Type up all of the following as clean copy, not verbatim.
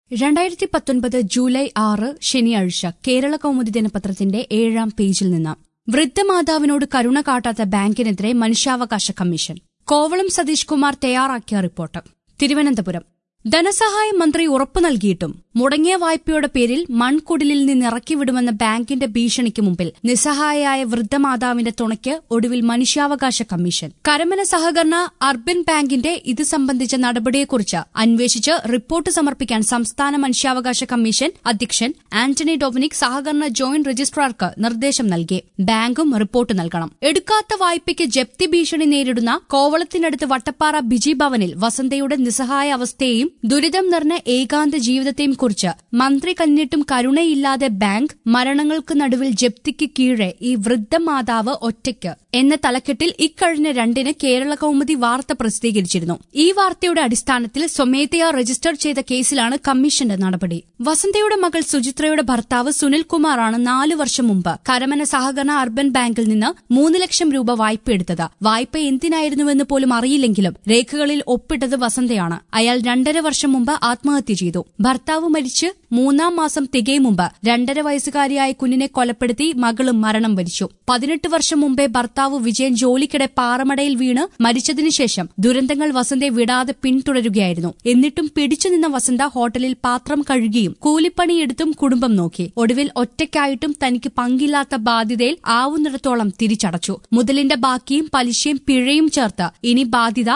2019 July 6 ശനിയാഴ്ച കേരള കൗമുദി ദിനപത്രത്തിന്റെ 7-ാം പേജിൽ നിന്ന് വൃദ്ധമാതാവിനോട് കരുണ കാട്ടാത്ത ബാങ്കിനെതിരെ മനുഷ്യാവകാശ കമ്മീഷൻ. കോവളം സതീഷ് കുമാർ തയ്യാറാക്കിയ റിപ്പോർട്ട്. തിരുവനന്തപുരം. ധനസഹായ മന്ത്രി ഉറപ്പു നൽകിയിട്ടും മുടങ്ങിയ വായ്പയുടെ പേരിൽ മൺകുടിലിൽ നിന്നിറക്കിവിടുമെന്ന ബാങ്കിന്റെ ഭീഷണിക്ക് മുമ്പിൽ നിസ്സഹായയായ വൃദ്ധമാതാവിന്റെ തുണയ്ക്ക് ഒടുവിൽ മനുഷ്യാവകാശ കമ്മീഷൻ. കരമന സഹകരണ അർബൻ ബാങ്കിന്റെ ഇത് സംബന്ധിച്ച നടപടിയെക്കുറിച്ച് അന്വേഷിച്ച് റിപ്പോർട്ട് സമർപ്പിക്കാൻ സംസ്ഥാന മനുഷ്യാവകാശ കമ്മീഷൻ അധ്യക്ഷൻ ആന്റണി ഡൊമിനിക് സഹകരണ ജോയിന്റ് രജിസ്ട്രാർക്ക് നിർദ്ദേശം നൽകി. ബാങ്കും റിപ്പോർട്ട് നൽകണം. എടുക്കാത്ത വായ്പയ്ക്ക് ജപ്തി ഭീഷണി നേരിടുന്ന കോവളത്തിനടുത്ത് വട്ടപ്പാറ ബിജി ഭവനിൽ വസന്തയുടെ നിസ്സഹായ അവസ്ഥയെയും ദുരിതം നിറഞ്ഞ ഏകാന്ത ജീവിതത്തെയും കുറിച്ച് മന്ത്രി കന്നിട്ടും കരുണയില്ലാതെ ബാങ്ക് മരണങ്ങൾക്ക് നടുവിൽ ജപ്തിക്ക് കീഴെ ഈ വൃദ്ധമാതാവ് ഒറ്റയ്ക്ക് എന്ന തലക്കെട്ടിൽ ഇക്കഴിഞ്ഞ 2-ന് കേരള കൗമുദി വാർത്ത പ്രസിദ്ധീകരിച്ചിരുന്നു. ഈ വാർത്തയുടെ അടിസ്ഥാനത്തിൽ സ്വമേധയാ രജിസ്റ്റർ ചെയ്ത കേസിലാണ് കമ്മീഷന്റെ നടപടി. വസന്തയുടെ മകൾ സുചിത്രയുടെ ഭർത്താവ് സുനിൽകുമാറാണ് 4 വർഷം മുമ്പ് കരമന സഹകരണ അർബൻ ബാങ്കിൽ നിന്ന് 3 ലക്ഷം രൂപ വായ്പയെടുത്തത്. വായ്പ എന്തിനായിരുന്നുവെന്ന് പോലും അറിയില്ലെങ്കിലും രേഖകളിൽ ഒപ്പിട്ടത് വസന്തയാണ്. അയാൾ 2.5 വർഷം മുമ്പ് ആത്മഹത്യ ചെയ്തു. ഭർത്താവ് മരിച്ച് 3-ാം മാസം തികയും മുമ്പ് 2.5 വയസ്സുകാരിയായ കുഞ്ഞിനെ കൊലപ്പെടുത്തി മകളും മരണം വരിച്ചു. 18 വർഷം മുമ്പേ ഭർത്താവ് വിജയൻ ജോലിക്കിടെ പാറമടയിൽ വീണ് മരിച്ചതിനുശേഷം ദുരന്തങ്ങൾ വസന്തയെ വിടാതെ പിന്തുടരുകയായിരുന്നു. എന്നിട്ടും പിടിച്ചുനിന്ന വസന്ത ഹോട്ടലിൽ പാത്രം കഴുകിയും കൂലിപ്പണിയെടുത്തും കുടുംബം നോക്കി. ഒടുവിൽ ഒറ്റയ്ക്കായിട്ടും തനിക്ക് പങ്കില്ലാത്ത ബാധ്യതയിൽ ആവുന്നിടത്തോളം തിരിച്ചടച്ചു. മുതലിന്റെ ബാക്കിയും പലിശയും പിഴയും ചേർത്ത് ഇനി ബാധ്യത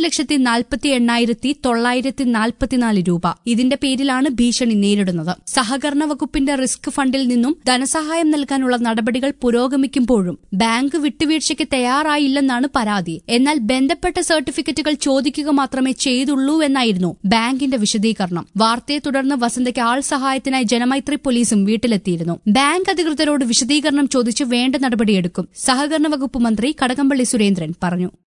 2,48,944 രൂപ. ഇതിന്റെ പേരിലാണ് ഭീഷണി നേരിടുന്നത്. സഹകരണ വകുപ്പിന്റെ റിസ്ക് ഫണ്ടിൽ നിന്നും ധനസഹായം നൽകാനുള്ള നടപടികൾ പുരോഗമിക്കുമ്പോഴും ബാങ്ക് വിട്ടുവീഴ്ചയ്ക്ക് തയ്യാറായില്ലെന്നാണ് പരാതി. എന്നാൽ ബന്ധപ്പെട്ട സർട്ടിഫിക്കറ്റുകൾ ചോദിക്കുക മാത്രമേ ചെയ്തുള്ളൂവെന്നായിരുന്നു ബാങ്കിന്റെ വിശദീകരണം. വാർത്തയെ തുടർന്ന് വസന്തയ്ക്ക് ആൾ സഹായത്തിനായി ജനമൈത്രി പോലീസും വീട്ടിലെത്തിയിരുന്നു. ബാങ്ക് അധികൃതരോട് വിശദീകരണം ചോദിച്ച് വേണ്ട നടപടിയെടുക്കും. സഹകരണ വകുപ്പ് മന്ത്രി കടകംപള്ളി സുരേന്ദ്രൻ പറഞ്ഞു.